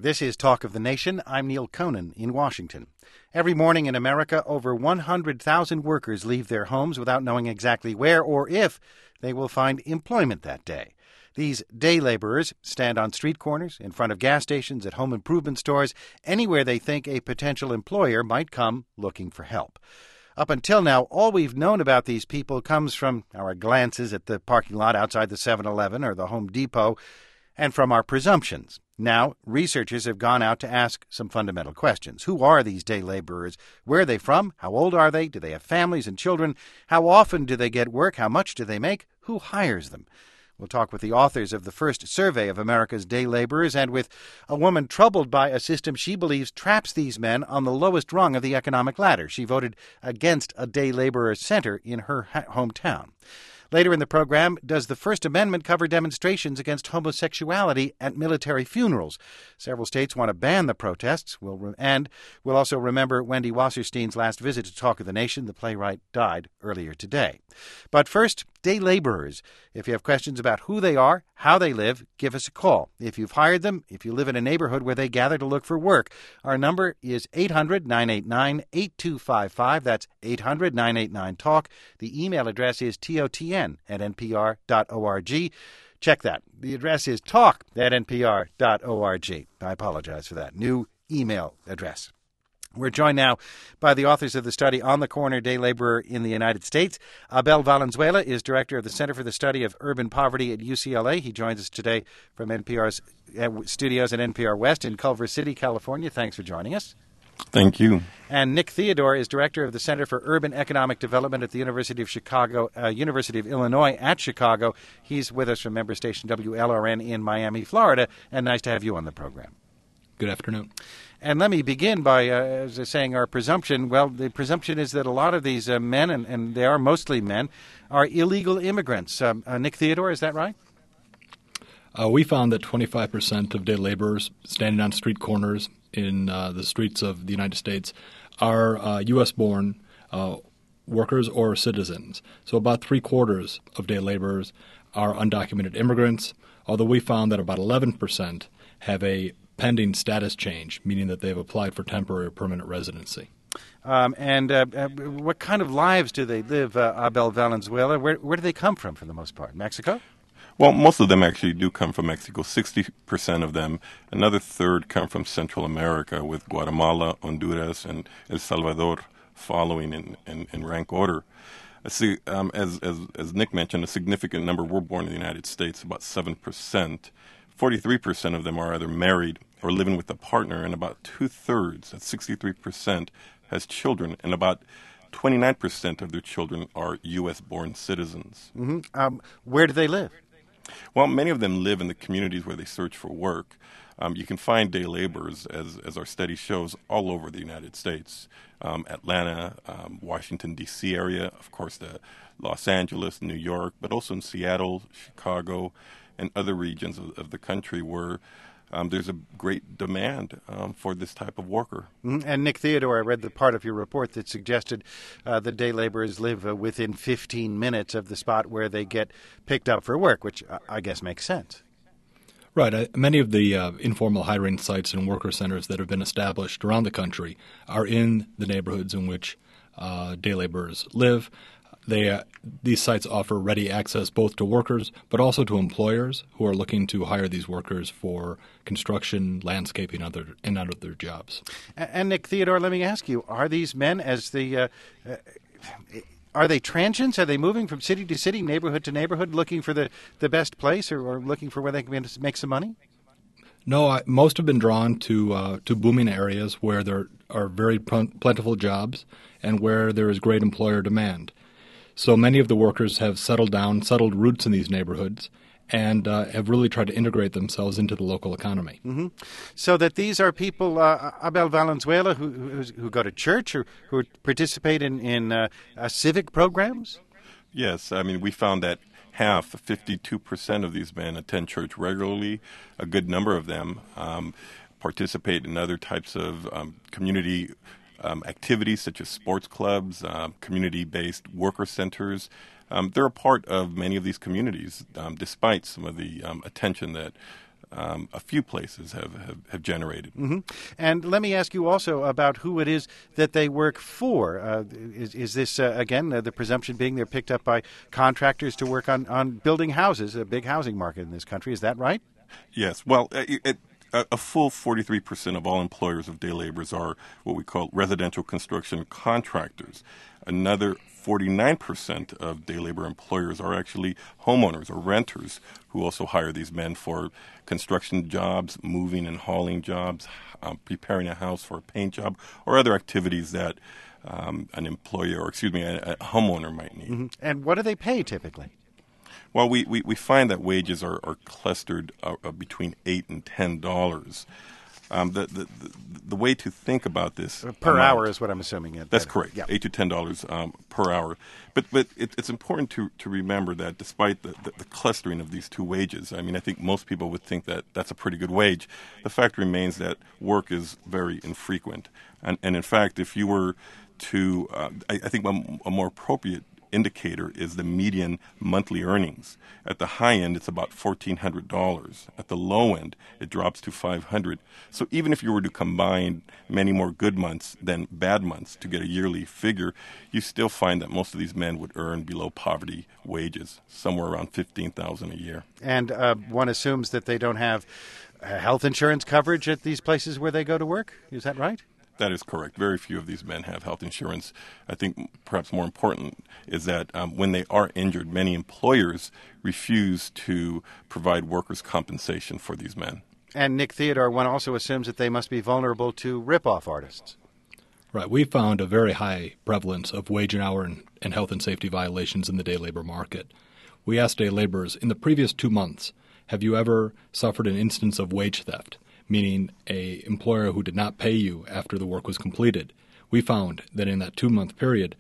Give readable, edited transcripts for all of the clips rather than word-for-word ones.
This is Talk of the Nation. I'm Neil Conan in Washington. Every morning in America, over 100,000 workers leave their homes without knowing exactly where or if they will find employment that day. These day laborers stand on street corners, in front of gas stations, at home improvement stores, anywhere they think a potential employer might come looking for help. Up until now, all we've known about these people comes from our glances at the parking lot outside the 7-Eleven or the Home Depot, and from our presumptions. Now, researchers have gone out to ask some fundamental questions. Who are these day laborers? Where are they from? How old are they? Do they have families and children? How often do they get work? How much do they make? Who hires them? We'll talk with the authors of the first survey of America's day laborers and with a woman troubled by a system she believes traps these men on the lowest rung of the economic ladder. She voted against a day laborer center in her hometown. Later in the program, does the First Amendment cover demonstrations against homosexuality at military funerals? Several states want to ban the protests. We'll also remember Wendy Wasserstein's last visit to Talk of the Nation. The playwright died earlier today. But first, day laborers. If you have questions about who they are, how they live, give us a call. If you've hired them, if you live in a neighborhood where they gather to look for work, our number is 800-989-8255. That's 800-989-TALK. The email address is totn@npr.org. Check that. The address is talk@npr.org. I apologize for that. New email address. We're joined now by the authors of the study On the Corner, Day Laborer in the United States. Abel Valenzuela is director of the Center for the Study of Urban Poverty at UCLA. He joins us today from NPR's studios at NPR West in Culver City, California. Thanks for joining us. Thank you. And Nick Theodore is director of the Center for Urban Economic Development at the University of Illinois at Chicago. He's with us from member station WLRN in Miami, Florida, and nice to have you on the program. Good afternoon. And let me begin by saying our presumption. Well, the presumption is that a lot of these men, and they are mostly men, are illegal immigrants. Nick Theodore, is that right? We found that 25% of day laborers standing on street corners in the streets of the United States are U.S.-born workers or citizens. So about three-quarters of day laborers are undocumented immigrants, although we found that about 11% have a pending status change, meaning that they've applied for temporary or permanent residency. What kind of lives do they live, Abel Valenzuela? Where do they come from, for the most part? Mexico? Well, most of them actually do come from Mexico, 60% of them. Another third come from Central America, with Guatemala, Honduras, and El Salvador following in rank order. As Nick mentioned, a significant number were born in the United States, about 7%. 43% of them are either married or living with a partner, and about two-thirds, that's 63%, has children, and about 29% of their children are U.S.-born citizens. Mm-hmm. Where do they live? Well, many of them live in the communities where they search for work. You can find day laborers, as our study shows, all over the United States. Atlanta, Washington, D.C. area, of course, the Los Angeles, New York, but also in Seattle, Chicago, and other regions of the country where there's a great demand for this type of worker. Mm-hmm. And Nick Theodore, I read the part of your report that suggested that day laborers live within 15 minutes of the spot where they get picked up for work, which I guess makes sense. Right. Many of the informal hiring sites and worker centers that have been established around the country are in the neighborhoods in which day laborers live. These sites offer ready access both to workers but also to employers who are looking to hire these workers for construction, landscaping, and other jobs. And Nick Theodore, let me ask you: are these men, are they transients? Are they moving from city to city, neighborhood to neighborhood, looking for the best place or looking for where they can make some money? No, most have been drawn to booming areas where there are very plentiful jobs and where there is great employer demand. So many of the workers have settled roots in these neighborhoods, and have really tried to integrate themselves into the local economy. Mm-hmm. So that these are people, Abel Valenzuela, who go to church or who participate in civic programs? Yes, I mean, we found that half, 52% of these men attend church regularly. A good number of them participate in other types of community activities such as sports clubs, community-based worker centers. They're a part of many of these communities, despite some of the attention that a few places have generated. Mm-hmm. And let me ask you also about who it is that they work for. Is this, again, the presumption being they're picked up by contractors to work on building houses, a big housing market in this country. Is that right? Yes. Well, a full 43% of all employers of day laborers are what we call residential construction contractors. Another 49% of day labor employers are actually homeowners or renters who also hire these men for construction jobs, moving and hauling jobs, preparing a house for a paint job, or other activities that an employer, or a homeowner might need. Mm-hmm. And what do they pay typically? Well, we find that wages are clustered between $8 and $10. The way to think about this per hour is what I'm assuming. That's correct. Yeah. $8 to $10 per hour. But it's important to remember that despite the clustering of these two wages, I mean, I think most people would think that that's a pretty good wage. The fact remains that work is very infrequent, and in fact, if you were to, I think a more appropriate indicator is the median monthly earnings. At the high end, it's about $1,400. At the low end, it drops to $500. So even if you were to combine many more good months than bad months to get a yearly figure, you still find that most of these men would earn below poverty wages, somewhere around $15,000 a year. And one assumes that they don't have health insurance coverage at these places where they go to work. Is that right? That is correct. Very few of these men have health insurance. I think perhaps more important is that when they are injured, many employers refuse to provide workers' compensation for these men. And Nick Theodore, one also assumes that they must be vulnerable to rip-off artists. Right. We found a very high prevalence of wage and hour and health and safety violations in the day labor market. We asked day laborers, in the previous 2 months, have you ever suffered an instance of wage theft? Meaning a employer who did not pay you after the work was completed. We found that in that 2-month period,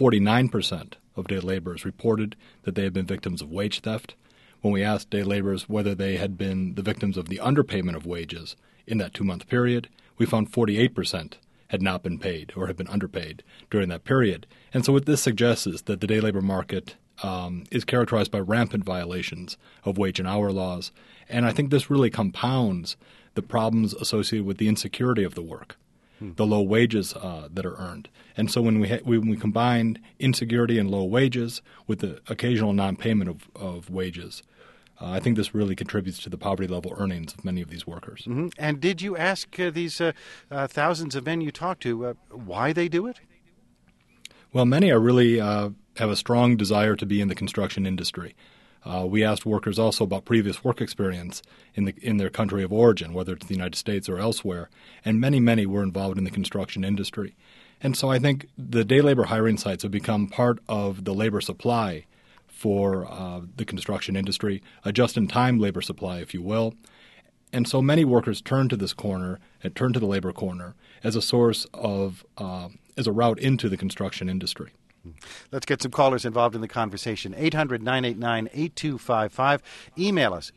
49% of day laborers reported that they had been victims of wage theft. When we asked day laborers whether they had been the victims of the underpayment of wages in that 2-month period, we found 48% had not been paid or had been underpaid during that period. And so what this suggests is that the day labor market is characterized by rampant violations of wage and hour laws. And I think this really compounds the problems associated with the insecurity of the work, the low wages that are earned. And so when we combine insecurity and low wages with the occasional non-payment of wages, I think this really contributes to the poverty level earnings of many of these workers. Mm-hmm. And did you ask these thousands of men you talked to why they do it? Well, many are really have a strong desire to be in the construction industry. We asked workers also about previous work experience in their country of origin, whether it's the United States or elsewhere, and many were involved in the construction industry. And so I think the day labor hiring sites have become part of the labor supply for the construction industry, a just-in-time labor supply, if you will. And so many workers turn to this corner and turn to the labor corner as a source of, as a route into the construction industry. Let's get some callers involved in the conversation. 800-989-8255. Email us,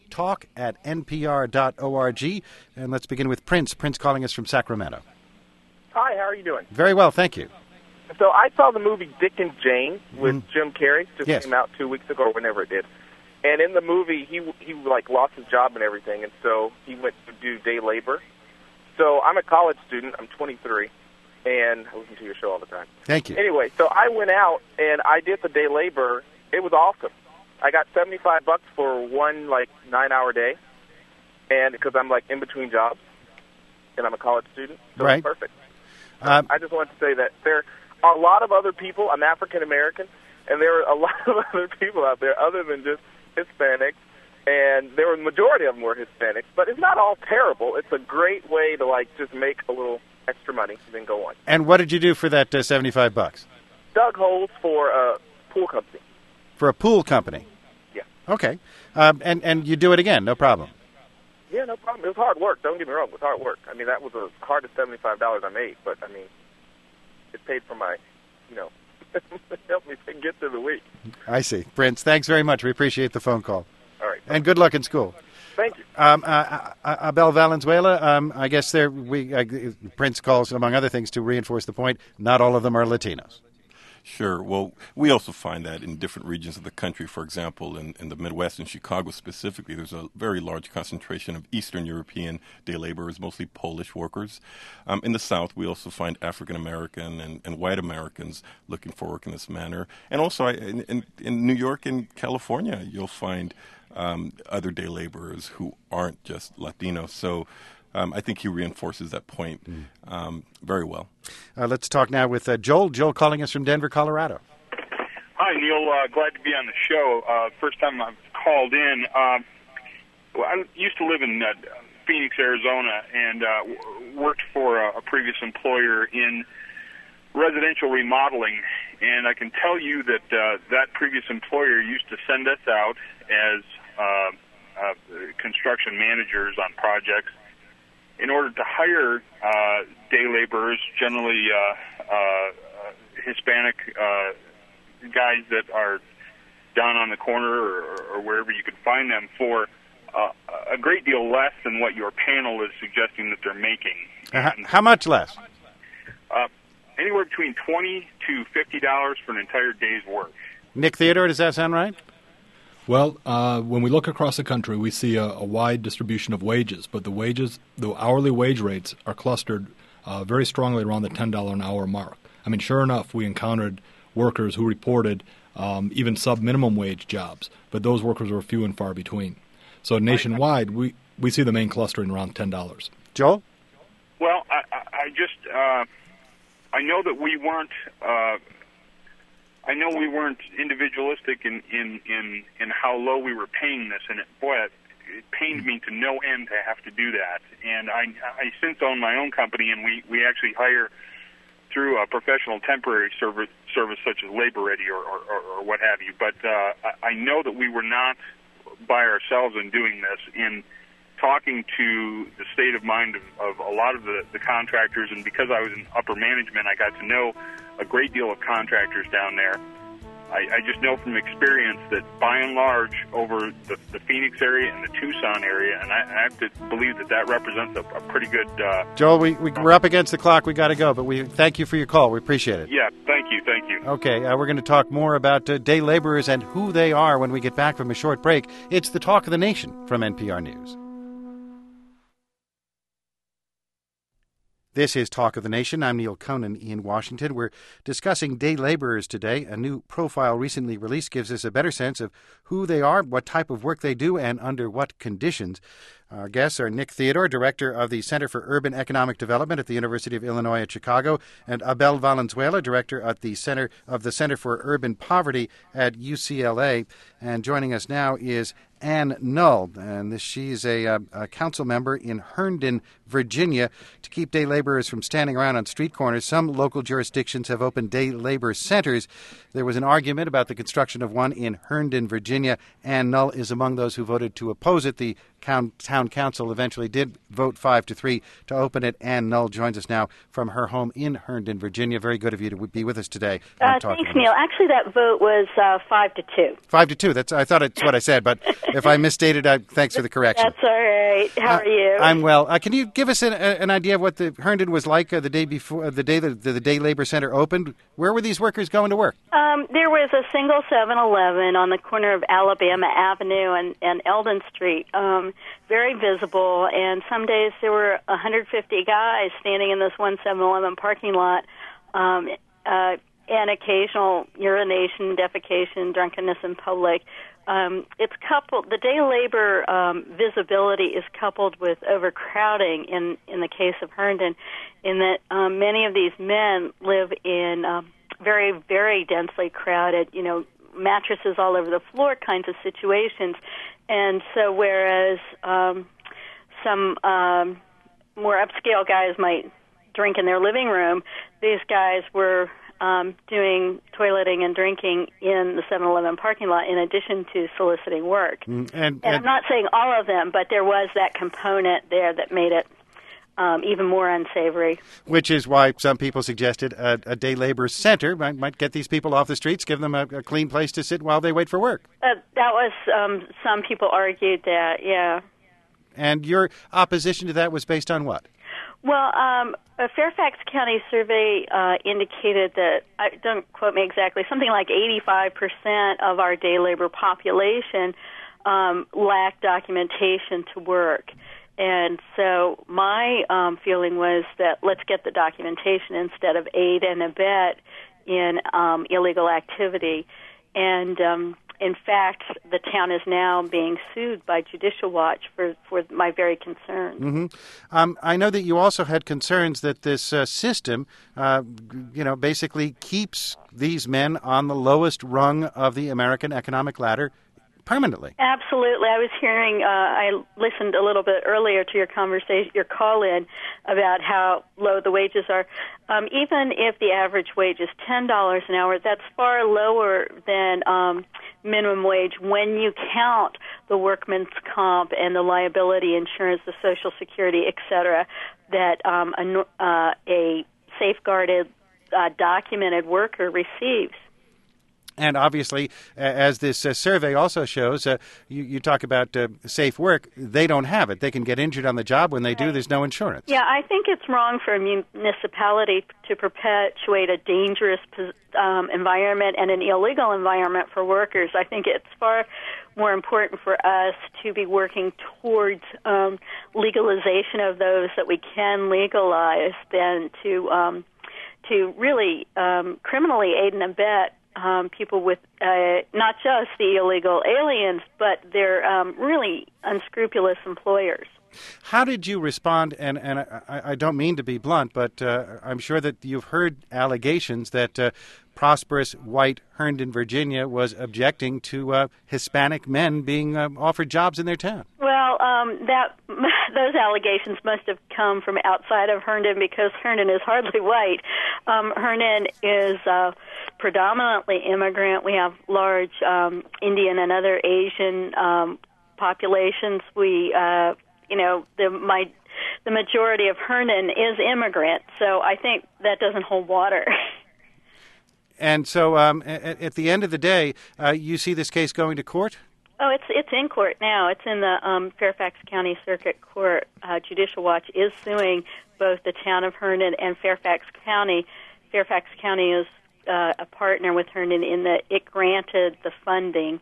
talk@npr.org. And let's begin with Prince. Prince calling us from Sacramento. Hi, how are you doing? Very well, thank you. So I saw the movie Dick and Jane with Jim Carrey. Just came out 2 weeks ago or whenever it did. And in the movie, he lost his job and everything, and so he went to do day labor. So I'm a college student. I'm 23. And I listen to your show all the time. Thank you. Anyway, so I went out and I did the day labor. It was awesome. I got $75 for one 9-hour day, and because I'm in between jobs, and I'm a college student, so right. It's perfect. I just wanted to say that there are a lot of other people. I'm African American, and there are a lot of other people out there other than just Hispanics. And the majority of them were Hispanics, but it's not all terrible. It's a great way to just make a little extra money and then go on. And what did you do for that $75? Dug holes for a pool company. For a pool company? Yeah. Okay. And you do it again, no problem? Yeah, no problem. It was hard work. Don't get me wrong. It was hard work. I mean, that was the hardest $75 I made, but, I mean, it paid for my, helped me get through the week. I see. Prince, thanks very much. We appreciate the phone call. All right. And good luck in school. Thank you. Abel Valenzuela, I guess Prince calls, among other things, to reinforce the point, not all of them are Latinos. Sure. Well, we also find that in different regions of the country. For example, in the Midwest, in Chicago specifically, there's a very large concentration of Eastern European day laborers, mostly Polish workers. In the South, we also find African American and white Americans looking for work in this manner. And also in New York and California, you'll find other day laborers who aren't just Latino. So I think he reinforces that point very well. Let's talk now with Joel. Joel calling us from Denver, Colorado. Hi, Neil. Glad to be on the show. First time I've called in. I used to live in Phoenix, Arizona, and worked for a previous employer in residential remodeling. And I can tell you that that previous employer used to send us out as construction managers on projects in order to hire day laborers, generally Hispanic guys that are down on the corner or wherever you could find them for a great deal less than what your panel is suggesting that they're making. How much less? Anywhere between $20 to $50 for an entire day's work. Nick Theodore, does that sound right? Well, when we look across the country, we see a wide distribution of wages, but the hourly wage rates are clustered very strongly around the $10 an hour mark. I mean, sure enough, we encountered workers who reported even sub-minimum wage jobs, but those workers were few and far between. So nationwide, we see the main clustering around $10. Joel? Well, I know that we weren't. I know we weren't individualistic in how low we were paying this, and it pained me to no end to have to do that. And I since own my own company, and we actually hire through a professional temporary service such as Labor Ready or what have you. But I know that we were not by ourselves in doing this. In talking to the state of mind of a lot of the contractors, and because I was in upper management, I got to know a great deal of contractors down there. I just know from experience that by and large over the Phoenix area and the Tucson area, and I have to believe that represents a pretty good... Joel, we're up against the clock. We got to go, but we thank you for your call. We appreciate it. Yeah, thank you. Okay, we're going to talk more about day laborers and who they are when we get back from a short break. It's the Talk of the Nation from NPR News. This is Talk of the Nation. I'm Neil Conan in Washington. We're discussing day laborers today. A new profile recently released gives us a better sense of who they are, what type of work they do, and under what conditions. Our guests are Nick Theodore, director of the Center for Urban Economic Development at the University of Illinois at Chicago, and Abel Valenzuela, director at the Center for Urban Poverty at UCLA. And joining us now is Ann Null, and she's a council member in Herndon, Virginia. To keep day laborers from standing around on street corners, some local jurisdictions have opened day labor centers. There was an argument about the construction of one in Herndon, Virginia. Ann Null is among those who voted to oppose it. The town council eventually did vote 5-3 to open it. Ann Null joins us now from her home in Herndon, Virginia. Very good of you to be with us today. Thanks, Neil. Actually, that vote was 5-2. 5-2. I thought it's what I said, but if I misstated, thanks for the correction. That's all right. How are you? I'm well. Can you give us an idea of what the Herndon was like the day before the day the Day Labor Center opened? Where were these workers going to work? There was a single 7-Eleven on the corner of Alabama Avenue and Eldon Street. Very visible, and some days there were 150 guys standing in this one 7-Eleven parking lot, and occasional urination, defecation, drunkenness in public. It's coupled. The day labor visibility is coupled with overcrowding in the case of Herndon, in that many of these men live in very, very densely crowded, mattresses all over the floor kinds of situations. And so whereas some more upscale guys might drink in their living room, these guys were doing toileting and drinking in the 7-Eleven parking lot in addition to soliciting work. And I'm not saying all of them, but there was that component there that made it even more unsavory. Which is why some people suggested a day labor center might get these people off the streets, give them a clean place to sit while they wait for work. That was, some people argued that, yeah. And your opposition to that was based on what? Well, a Fairfax County survey indicated that, don't quote me exactly, something like 85% of our day labor population lacked documentation to work. And so my feeling was that let's get the documentation instead of aid and abet in illegal activity. And in fact, the town is now being sued by Judicial Watch for my very concerns. Mm-hmm. I know that you also had concerns that this system, basically keeps these men on the lowest rung of the American economic ladder permanently. Absolutely. I was hearing, I listened a little bit earlier to your conversation, your call-in about how low the wages are. Even if the average wage is $10 an hour, that's far lower than minimum wage when you count the workman's comp and the liability insurance, the Social Security, et cetera, that a safeguarded, documented worker receives. And obviously, as this survey also shows, you talk about safe work. They don't have it. They can get injured on the job. When they do, there's no insurance. Yeah, I think it's wrong for a municipality to perpetuate a dangerous environment and an illegal environment for workers. I think it's far more important for us to be working towards legalization of those that we can legalize than to really criminally aid and abet people with not just the illegal aliens, but they're really unscrupulous employers. How did you respond? And I don't mean to be blunt, but I'm sure that you've heard allegations that prosperous white Herndon, Virginia, was objecting to Hispanic men being offered jobs in their town. Well, those allegations must have come from outside of Herndon because Herndon is hardly white. Herndon is predominantly immigrant. We have large Indian and other Asian populations. We, the majority of Herndon is immigrant, so I think that doesn't hold water. And so, at the end of the day, you see this case going to court? Oh, it's in court now. It's in the Fairfax County Circuit Court. Judicial Watch is suing both the town of Herndon and Fairfax County. Fairfax County is a partner with Herndon in that it granted the funding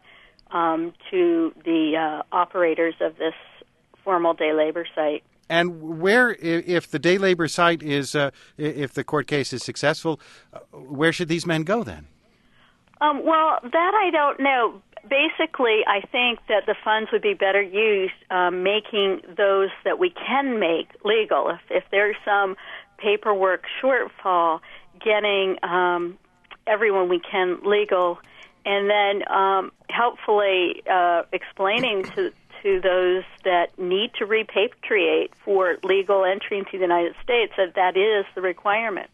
to the operators of this formal day labor site. And where, if the day labor site is, if the court case is successful, where should these men go then? Well, that I don't know. Basically, I think that the funds would be better used making those that we can make legal. If there's some paperwork shortfall, getting everyone we can legal, and then helpfully explaining to those that need to repatriate for legal entry into the United States that is the requirement.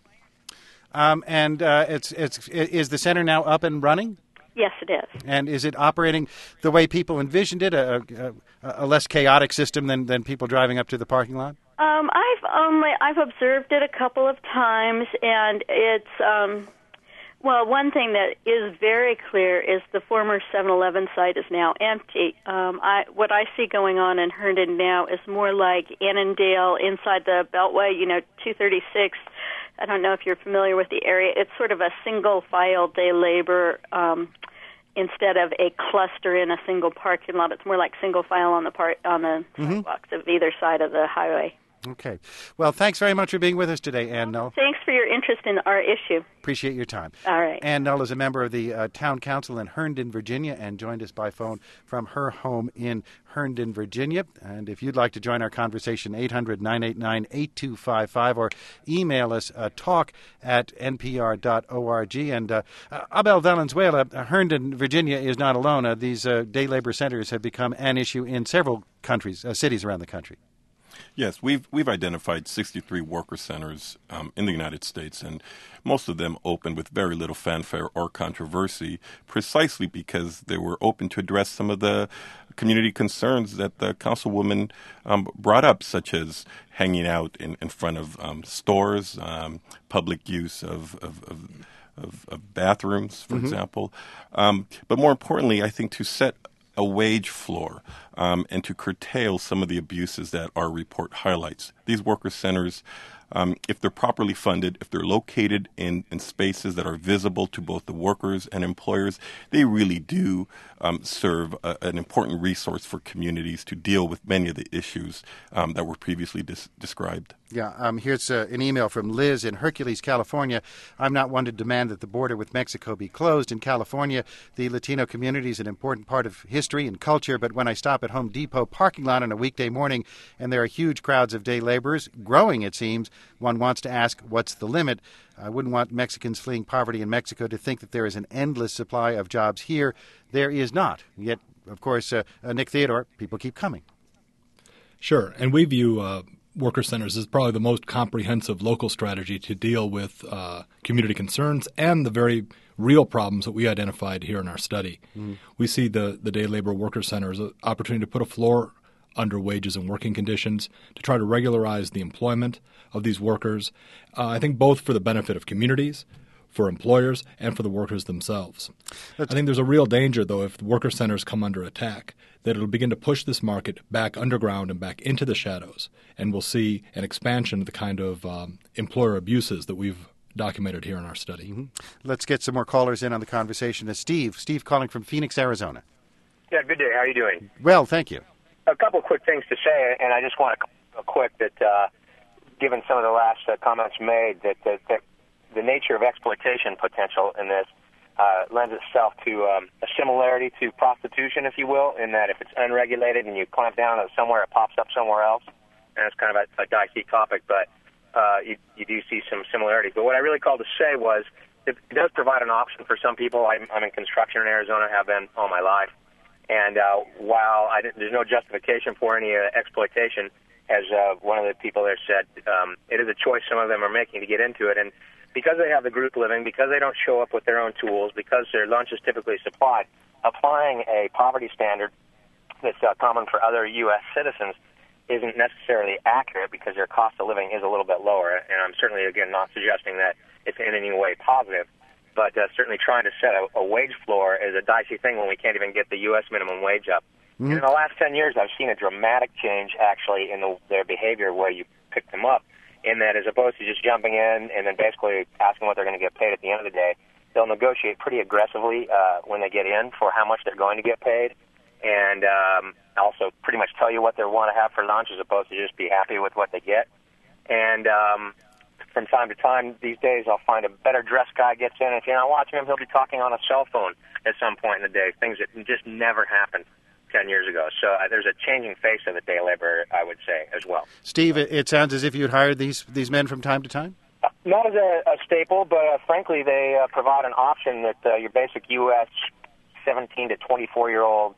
And is the center now up and running? Yes, it is. And is it operating the way people envisioned it, a less chaotic system than people driving up to the parking lot? I've observed it a couple of times, and it's one thing that is very clear is the former 7-Eleven site is now empty. What I see going on in Herndon now is more like Annandale inside the Beltway, 236. I don't know if you're familiar with the area. It's sort of a single-file day labor instead of a cluster in a single parking lot. It's more like single-file on the sidewalks of either side of the highway. Okay. Well, thanks very much for being with us today, Ann Null. Thanks for your interest in our issue. Appreciate your time. All right. Ann Null is a member of the Town Council in Herndon, Virginia, and joined us by phone from her home in Herndon, Virginia. And if you'd like to join our conversation, 800-989-8255, or email us talk@npr.org. And Abel Valenzuela, Herndon, Virginia, is not alone. These day labor centers have become an issue in several cities around the country. Yes, we've identified 63 worker centers in the United States, and most of them opened with very little fanfare or controversy, precisely because they were open to address some of the community concerns that the councilwoman brought up, such as hanging out in front of stores, public use of bathrooms, for example. But more importantly, I think to set a wage floor and to curtail some of the abuses that our report highlights. These worker centers, if they're properly funded, if they're located in spaces that are visible to both the workers and employers, they really do serve an important resource for communities to deal with many of the issues that were previously described. Yeah, here's an email from Liz in Hercules, California. I'm not one to demand that the border with Mexico be closed. In California, the Latino community is an important part of history and culture, but when I stop at Home Depot parking lot on a weekday morning and there are huge crowds of day laborers, growing it seems, one wants to ask, what's the limit? I wouldn't want Mexicans fleeing poverty in Mexico to think that there is an endless supply of jobs here. There is not. Yet, of course, Nick Theodore, people keep coming. Sure, and we view worker centers is probably the most comprehensive local strategy to deal with community concerns and the very real problems that we identified here in our study. Mm-hmm. We see the day labor worker center as an opportunity to put a floor under wages and working conditions to try to regularize the employment of these workers, I think both for the benefit of communities, for employers, and for the workers themselves. I think there's a real danger, though, if the worker centers come under attack, that it'll begin to push this market back underground and back into the shadows, and we'll see an expansion of the kind of employer abuses that we've documented here in our study. Mm-hmm. Let's get some more callers in on the conversation. Steve calling from Phoenix, Arizona. Yeah, good day. How are you doing? Well, thank you. A couple of quick things to say, and I just want to quick that given some of the last comments made, that the nature of exploitation potential in this lends itself to a similarity to prostitution, if you will, in that if it's unregulated and you clamp down on somewhere, it pops up somewhere else, and it's kind of a dicey topic, but you do see some similarities. But what I really called to say was it does provide an option for some people. I'm in construction in Arizona, have been all my life, and while there's no justification for any exploitation, as one of the people there said, it is a choice some of them are making to get into it, and because they have the group living, because they don't show up with their own tools, because their lunch is typically supplied, applying a poverty standard that's common for other U.S. citizens isn't necessarily accurate because their cost of living is a little bit lower. And I'm certainly, again, not suggesting that it's in any way positive, but certainly trying to set a wage floor is a dicey thing when we can't even get the U.S. minimum wage up. Mm-hmm. And in the last 10 years, I've seen a dramatic change, actually, in their behavior where you pick them up, in that as opposed to just jumping in and then basically asking what they're going to get paid at the end of the day, they'll negotiate pretty aggressively when they get in for how much they're going to get paid, and also pretty much tell you what they want to have for lunch as opposed to just be happy with what they get. And from time to time these days, I'll find a better dressed guy gets in, and if you're not watching him, he'll be talking on a cell phone at some point in the day, things that just never happened 10 years ago. So there's a changing face of the day labor, I would say, as well. Steve, it sounds as if you'd hired these men from time to time? Not as a staple, but frankly, they provide an option that your basic U.S. 17 to 24-year-old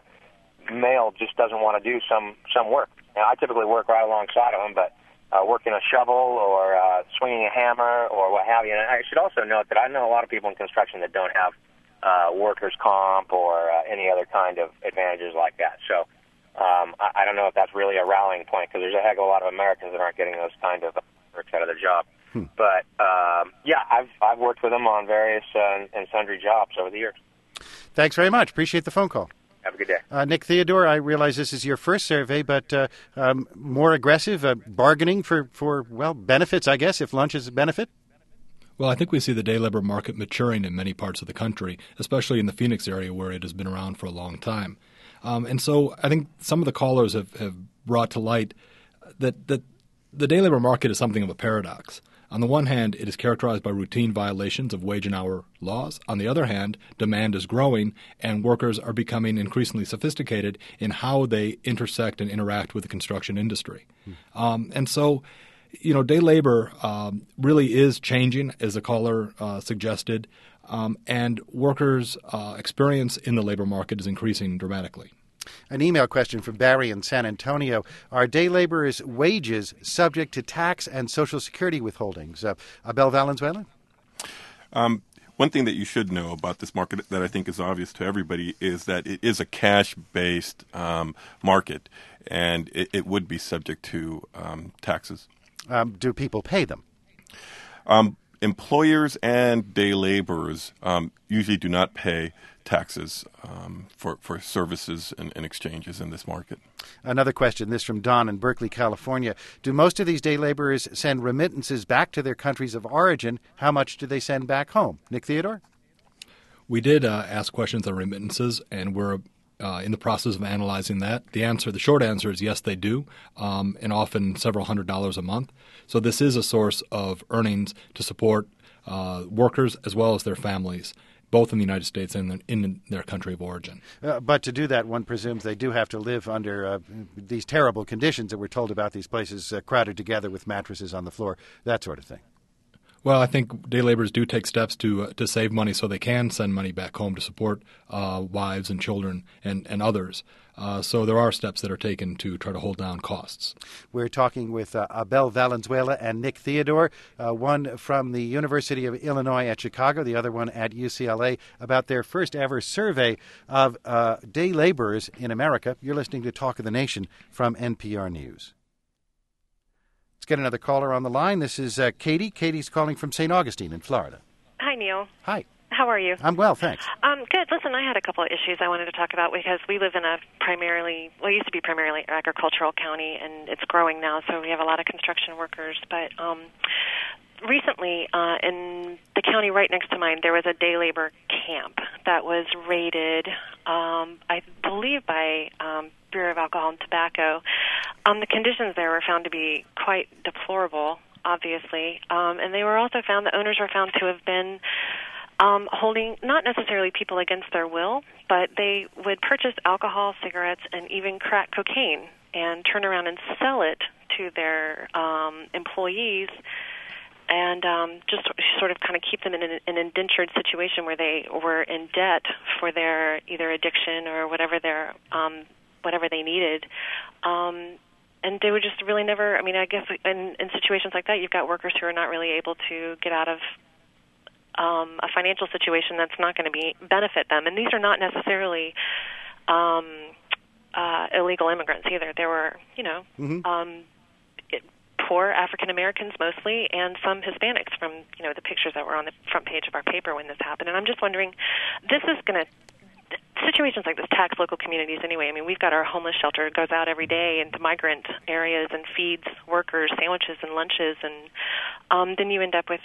male just doesn't want to do some work. Now, I typically work right alongside of them, but working a shovel or swinging a hammer or what have you. And I should also note that I know a lot of people in construction that don't have workers' comp or any other kind of advantages like that. So I don't know if that's really a rallying point because there's a heck of a lot of Americans that aren't getting those kind of perks out of their job. But, yeah, I've worked with them on various and sundry jobs over the years. Thanks very much. Appreciate the phone call. Have a good day. Nick Theodore, I realize this is your first survey, but more aggressive bargaining for benefits, I guess, if lunch is a benefit? Well, I think we see the day labor market maturing in many parts of the country, especially in the Phoenix area where it has been around for a long time. And so I think some of the callers have brought to light that the day labor market is something of a paradox. On the one hand, it is characterized by routine violations of wage and hour laws. On the other hand, demand is growing, and workers are becoming increasingly sophisticated in how they intersect and interact with the construction industry. And so, day labor really is changing, as the caller suggested, and workers' experience in the labor market is increasing dramatically. An email question from Barry in San Antonio. Are day laborers' wages subject to tax and Social Security withholdings? Abel Valenzuela? One thing that you should know about this market that I think is obvious to everybody is that it is a cash-based market, and it would be subject to taxes. Do people pay them? employers and day laborers usually do not pay taxes for services and exchanges in this market. Another question, this from Don in Berkeley, California. Do most of these day laborers send remittances back to their countries of origin? How much do they send back home? Nick Theodore? We did ask questions on remittances, and we're in the process of analyzing that. The short answer is yes, they do, and often several $100s a month. So this is a source of earnings to support workers as well as their families, both in the United States and in their country of origin. But to do that, one presumes they do have to live under these terrible conditions that we're told about, these places crowded together with mattresses on the floor, that sort of thing. Well, I think day laborers do take steps to save money so they can send money back home to support wives and children and others. So there are steps that are taken to try to hold down costs. We're talking with Abel Valenzuela and Nick Theodore, one from the University of Illinois at Chicago, the other one at UCLA, about their first ever survey of day laborers in America. You're listening to Talk of the Nation from NPR News. Let's get another caller on the line. This is Katie. Katie's calling from St. Augustine in Florida. Hi, Neil. Hi. How are you? I'm well, thanks. Good. Listen, I had a couple of issues I wanted to talk about because we live in it used to be primarily agricultural county, and it's growing now, so we have a lot of construction workers. But recently, in the county right next to mine, there was a day labor camp that was raided, I believe, by Bureau of Alcohol and Tobacco. The conditions there were found to be quite deplorable, obviously, and they were also found, the owners were found to have been holding not necessarily people against their will, but they would purchase alcohol, cigarettes, and even crack cocaine and turn around and sell it to their employees and just sort of kind of keep them in an indentured situation where they were in debt for their either addiction or whatever they needed. And they would just really never, I guess in situations like that, you've got workers who are not really able to get out of a financial situation that's not going to benefit them. And these are not necessarily illegal immigrants either. There were, poor African Americans mostly, and some Hispanics from, the pictures that were on the front page of our paper when this happened. And I'm just wondering, situations like this tax local communities anyway. We've got our homeless shelter. It goes out every day into migrant areas and feeds workers sandwiches and lunches. And then you end up with,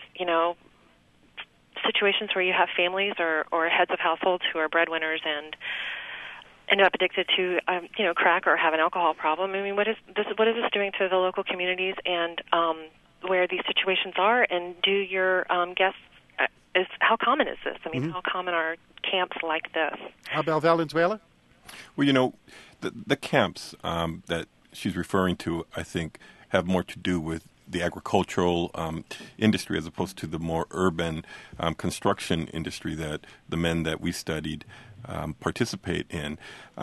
situations where you have families or heads of households who are breadwinners and end up addicted to, crack or have an alcohol problem. What is this doing to the local communities and where these situations are? And do your guests, how common is this? How common are camps like this? Abel Valenzuela? Well, the camps that she's referring to, I think, have more to do with the agricultural industry as opposed to the more urban construction industry that the men that we studied participate in.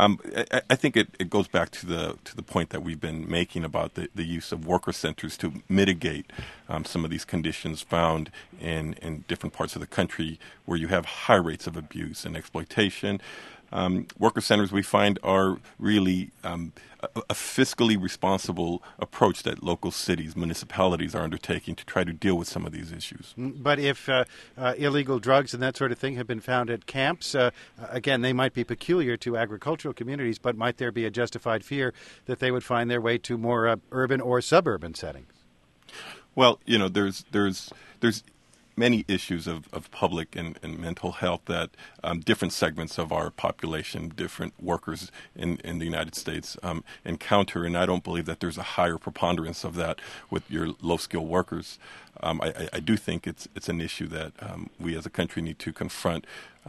I think it goes back to the point that we've been making about the use of worker centers to mitigate some of these conditions found in different parts of the country where you have high rates of abuse and exploitation. Worker centers, we find, are really a fiscally responsible approach that local cities, municipalities are undertaking to try to deal with some of these issues. But if illegal drugs and that sort of thing have been found at camps, again, they might be peculiar to agricultural communities, but might there be a justified fear that they would find their way to more urban or suburban settings? Well, there's many issues of public and mental health that different segments of our population, different workers in the United States encounter, and I don't believe that there's a higher preponderance of that with your low-skilled workers. I do think it's an issue that we as a country need to confront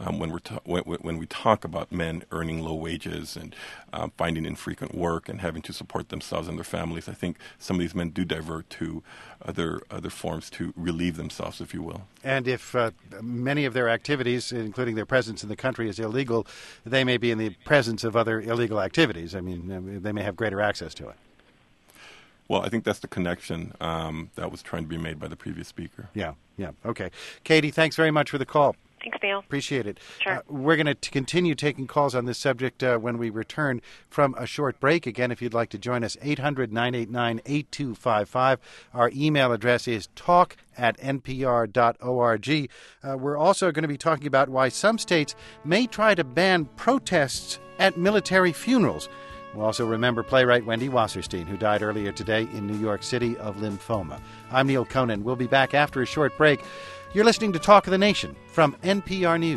when we talk about men earning low wages and finding infrequent work and having to support themselves and their families. I think some of these men do divert to other forms to relieve themselves, if you will. And if many of their activities, including their presence in the country, is illegal, they may be in the presence of other illegal activities. They may have greater access to it. Well, I think that's the connection that was trying to be made by the previous speaker. Yeah. Okay. Katie, thanks very much for the call. Thanks, Neil. Appreciate it. Sure. We're going to continue taking calls on this subject when we return from a short break. Again, if you'd like to join us, 800-989-8255. Our email address is talk@npr.org. We're also going to be talking about why some states may try to ban protests at military funerals. We'll also remember playwright Wendy Wasserstein, who died earlier today in New York City of lymphoma. I'm Neil Conan. We'll be back after a short break. You're listening to Talk of the Nation from NPR News.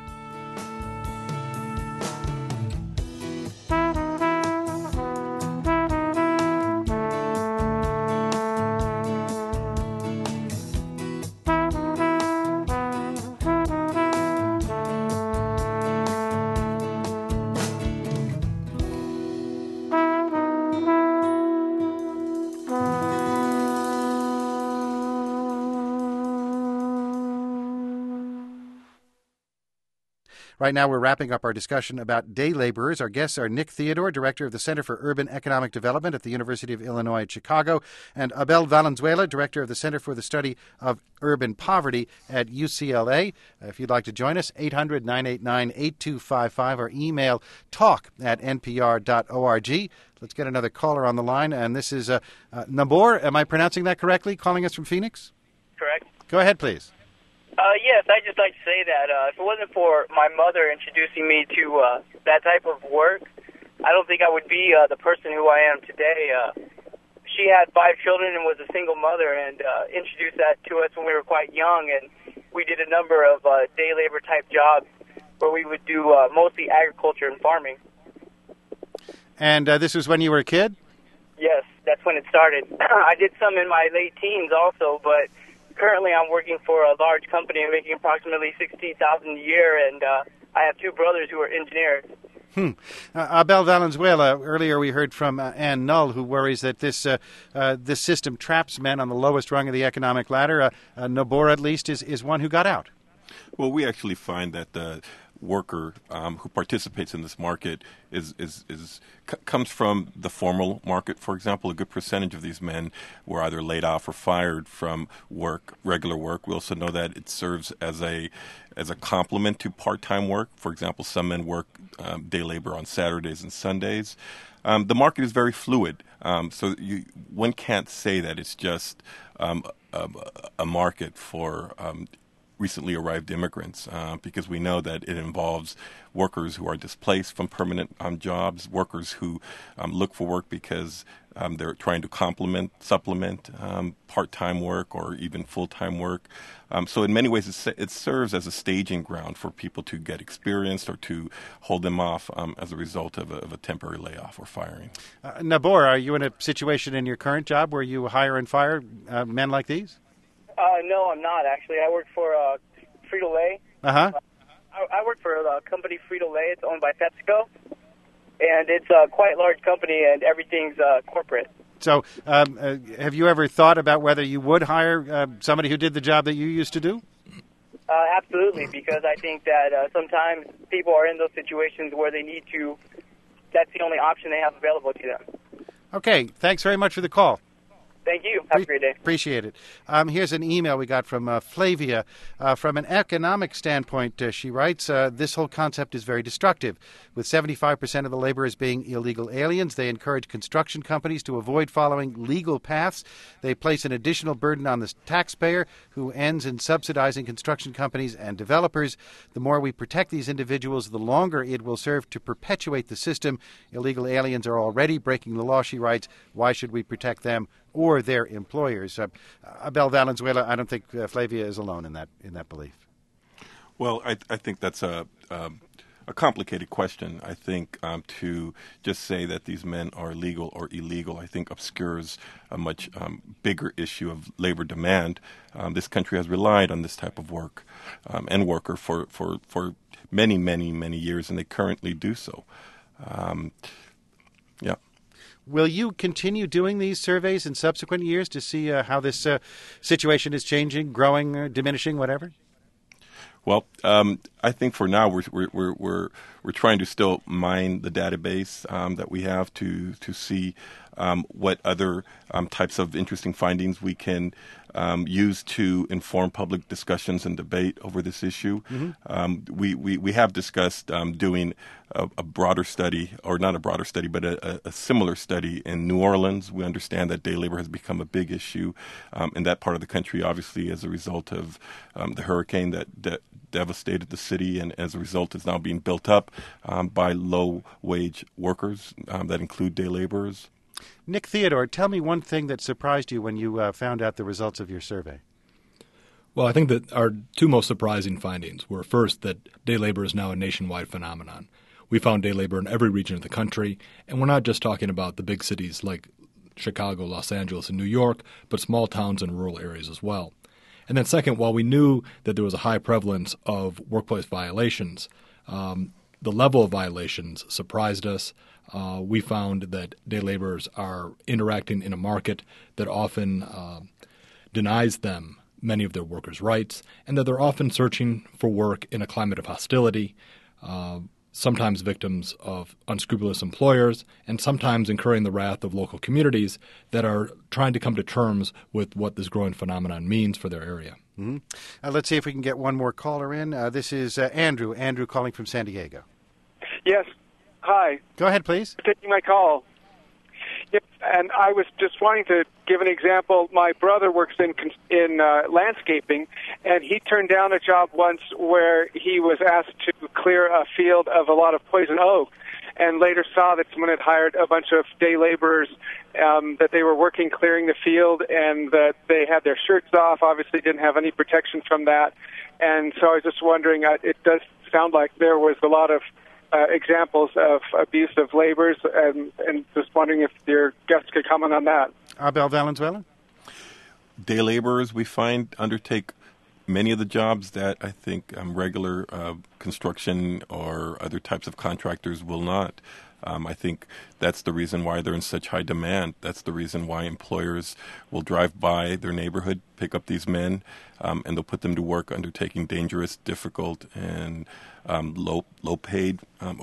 Right now, we're wrapping up our discussion about day laborers. Our guests are Nick Theodore, director of the Center for Urban Economic Development at the University of Illinois at Chicago, and Abel Valenzuela, director of the Center for the Study of Urban Poverty at UCLA. If you'd like to join us, 800-989-8255 or email talk@npr.org. Let's get another caller on the line, and this is Nabor. Am I pronouncing that correctly, calling us from Phoenix? Correct. Go ahead, please. Yes, I'd just like to say that if it wasn't for my mother introducing me to that type of work, I don't think I would be the person who I am today. She had 5 children and was a single mother and introduced that to us when we were quite young, and we did a number of day labor type jobs where we would do mostly agriculture and farming. And this was when you were a kid? Yes, that's when it started. I did some in my late teens also, but currently I'm working for a large company and making approximately $60,000 a year, and I have 2 brothers who are engineers. Abel Valenzuela, earlier we heard from Ann Null, who worries that this system traps men on the lowest rung of the economic ladder. Nabor, at least, is one who got out. Well, we actually find that the worker who participates in this market comes from the formal market. For example, a good percentage of these men were either laid off or fired from regular work. We also know that it serves as a complement to part-time work. For example, some men work day labor on Saturdays and Sundays. The market is very fluid, so one can't say that it's just a market for recently arrived immigrants, because we know that it involves workers who are displaced from permanent jobs, workers who look for work because they're trying to supplement part-time work or even full-time work. So in many ways, it serves as a staging ground for people to get experienced or to hold them off as a result of a temporary layoff or firing. Nabor, are you in a situation in your current job where you hire and fire men like these? No, I'm not, actually. I work for Frito-Lay. Uh-huh. I work for a company, Frito-Lay. It's owned by PepsiCo, and it's a quite large company, and everything's corporate. So have you ever thought about whether you would hire somebody who did the job that you used to do? Absolutely, because I think that sometimes people are in those situations where they need to, that's the only option they have available to them. Okay, thanks very much for the call. Thank you. Have a great day. Appreciate it. Here's an email we got from Flavia. From an economic standpoint, she writes, this whole concept is very destructive. With 75% of the laborers being illegal aliens, they encourage construction companies to avoid following legal paths. They place an additional burden on the taxpayer, who ends in subsidizing construction companies and developers. The more we protect these individuals, the longer it will serve to perpetuate the system. Illegal aliens are already breaking the law, she writes. Why should we protect them or their employers? Abel Valenzuela, I don't think Flavia is alone in that belief. Well, I think that's a complicated question. I think to just say that these men are legal or illegal, I think obscures a much bigger issue of labor demand. This country has relied on this type of work and worker for many, many, many years, and they currently do so. Yeah. Will you continue doing these surveys in subsequent years to see how this situation is changing, growing, diminishing, whatever? Well, I think for now we're trying to still mine the database that we have to see what other types of interesting findings we can use to inform public discussions and debate over this issue. We have discussed doing a broader study, or not a broader study, but a similar study in New Orleans. We understand that day labor has become a big issue in that part of the country, obviously as a result of the hurricane that devastated the city, and as a result is now being built up by low-wage workers that include day laborers. Nick Theodore, tell me one thing that surprised you when you found out the results of your survey. Well, I think that our two most surprising findings were, first, that day labor is now a nationwide phenomenon. We found day labor in every region of the country, and we're not just talking about the big cities like Chicago, Los Angeles, and New York, but small towns and rural areas as well. And then second, while we knew that there was a high prevalence of workplace violations, the level of violations surprised us. We found that day laborers are interacting in a market that often denies them many of their workers' rights, and that they're often searching for work in a climate of hostility, sometimes victims of unscrupulous employers, and sometimes incurring the wrath of local communities that are trying to come to terms with what this growing phenomenon means for their area. Let's see if we can get one more caller in. This is Andrew. Andrew calling from San Diego. Yes. Hi. Go ahead, please. Taking my call. Yep. And I was just wanting to give an example. My brother works in landscaping, and he turned down a job once where he was asked to clear a field of a lot of poison oak, and later saw that someone had hired a bunch of day laborers, that they were working clearing the field, and that they had their shirts off, obviously didn't have any protection from that. And so I was just wondering, it does sound like there was a lot of examples of abuse of laborers, and just wondering if your guests could comment on that. Abel Valenzuela? Day laborers, we find, undertake many of the jobs that I think regular construction or other types of contractors will not. I think that's the reason why they're in such high demand. That's the reason why employers will drive by their neighborhood, pick up these men, and they'll put them to work undertaking dangerous, difficult, and low-paid,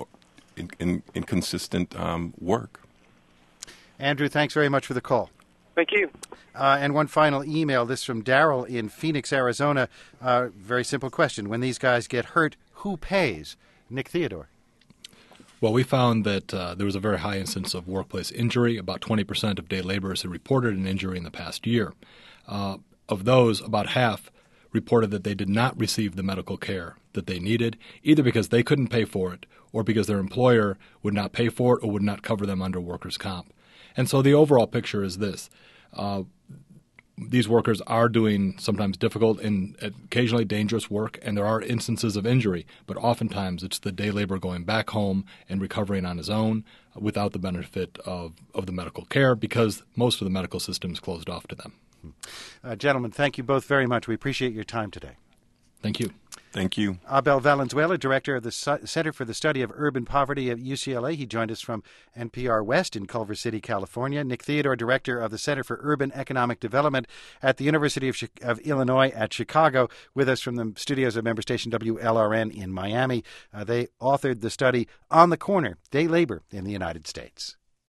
inconsistent work. Andrew, thanks very much for the call. Thank you. And one final email, this from Darrell in Phoenix, Arizona. Very simple question. When these guys get hurt, who pays? Nick Theodore. Well, we found that there was a very high incidence of workplace injury. About 20% of day laborers had reported an injury in the past year. Of those, about half reported that they did not receive the medical care that they needed, either because they couldn't pay for it or because their employer would not pay for it or would not cover them under workers' comp. And so the overall picture is this. These workers are doing sometimes difficult and occasionally dangerous work, and there are instances of injury, but oftentimes it's the day laborer going back home and recovering on his own without the benefit of the medical care, because most of the medical system is closed off to them. Gentlemen, thank you both very much. We appreciate your time today. Thank you. Thank you. Abel Valenzuela, director of the Center for the Study of Urban Poverty at UCLA. He joined us from NPR West in Culver City, California. Nick Theodore, director of the Center for Urban Economic Development at the University of Illinois at Chicago, with us from the studios of member station WLRN in Miami. They authored the study On the Corner, Day Labor in the United States.